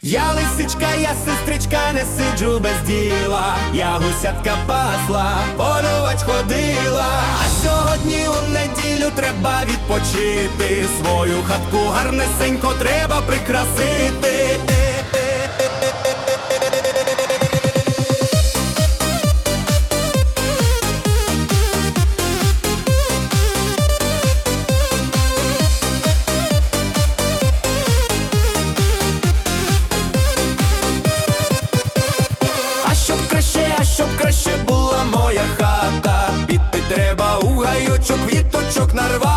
Я лисичка, я сестричка, не сиджу без діла. Я гусятка пасла, полювать ходила. А сьогодні у неділю треба відпочити. Свою хатку гарнесенько треба прикрасити. Щоб краще була моя хата, піти треба у гайочок, квіточок нарвати.